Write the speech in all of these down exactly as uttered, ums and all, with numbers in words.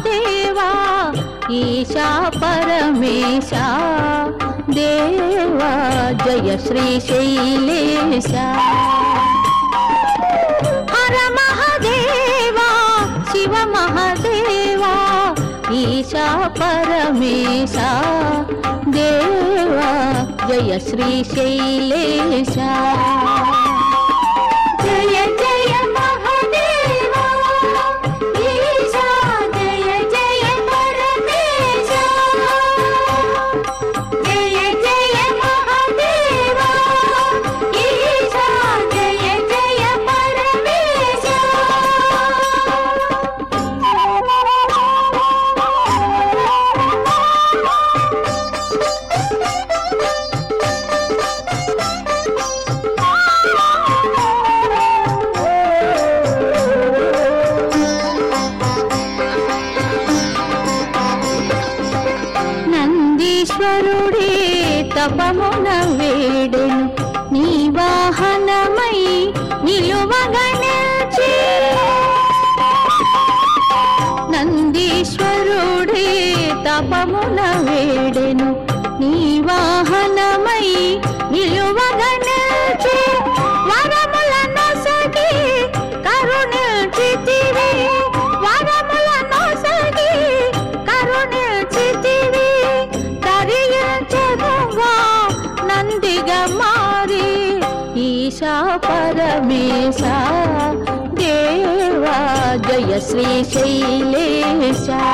महादेवा ईशा परमेशा देवा जय श्रीशैलेशा हर महादेवा शिव महादेवा ईशा परमेशा देवा जय श्रीशैलेशा जय जय महादेवा ईशा जय जय परमेशा जय जय महादेवा ईशा जय जय परमेशा నందీశ్వరుడే తపమున వేడెను నీ వాహనమై నిలువగా నిలిచి నందీశ్వరుడే తపమున వేడెను నీ వాహనమై నిలువగా నిలిచి వరములను సగి కరుణించితివి వరములను సగి కరుణించితివి దరియించెదవా నందిగా మారి ఈశా పరమేశా దేవా జయ శ్రీశైలేశా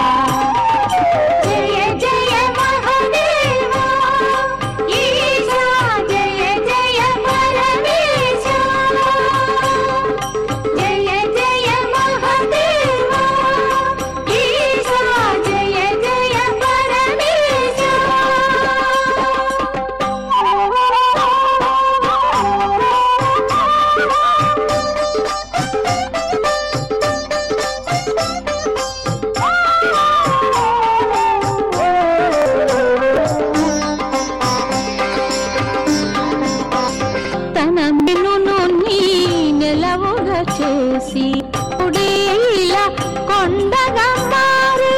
జయ జయ మహాదేవా ఈశా జయ జయ పరమేశా జయ జయ మహాదేవా ఈశా జయ జయ పరమేశా తన మెనును నీ నెలవుగా చేసి ఉడేలా కొండగా మారి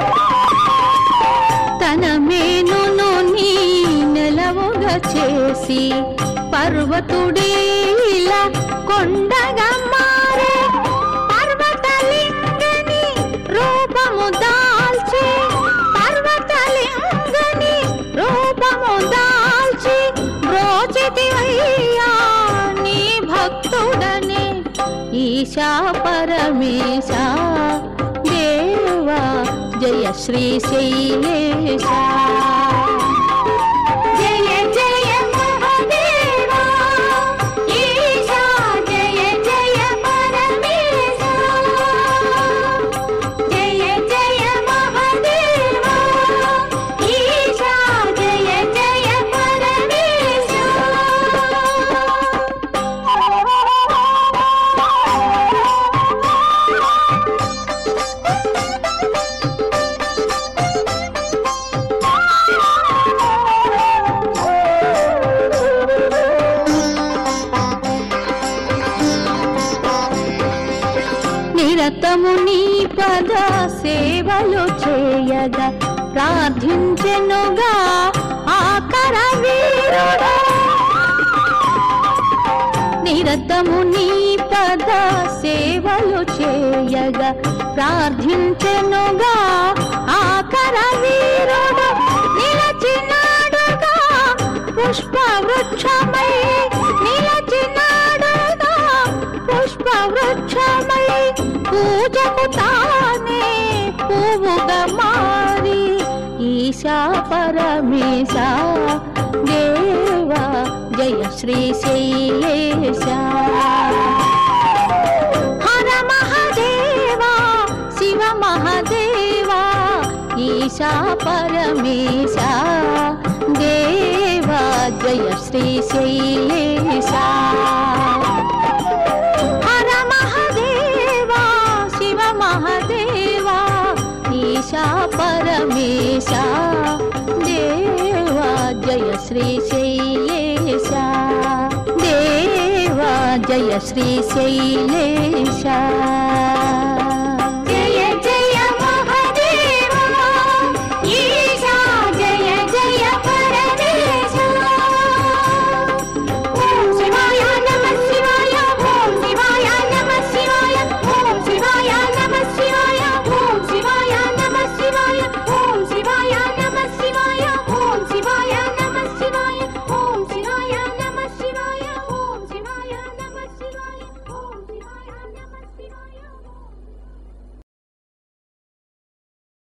తన మెనును నీ నెలవుగా చేసి పర్వతుడేలా కొండగా మారి పర్వతలింగని రూపము దాల్చి పర్వతలింగని రూపము దాల్చి బ్రోచితివయ్యా నీ భక్తుడనే ఈశా పరమేశా దేవా జయ శ్రీశైలేశా జయ జయ మహాదేవా ఈశా జయ జయ పరమేశా జయ జయ మహాదేవా ఈశా జయ జయ పరమేశా నిరతము నీ పద సేవలు చేయగా ప్రార్థించెనుగా ఆకర వీరుడా నిరతము నీ పద సేవలు చేయగా ప్రార్థించెనుగా ఆకర వీరుడు నిలచినాడుగా పుష్పవృక్షమై నిలచినాడుగా పుష్పవృక్షమై పూజకు తానే పువ్వుగా మారి ఈశా పరమేశా దేవా జయ శ్రీశైలేశా హర మహాదేవా శివ మహాదేవా ఈశా పరమేశా దేవా జయ శ్రీశైలేశా హర మహాదేవా శివ మహాదేవా ఈశా పరమేశా దేవా జయ శ్రీశైలేశా దేవా జయ శ్రీశైలేశా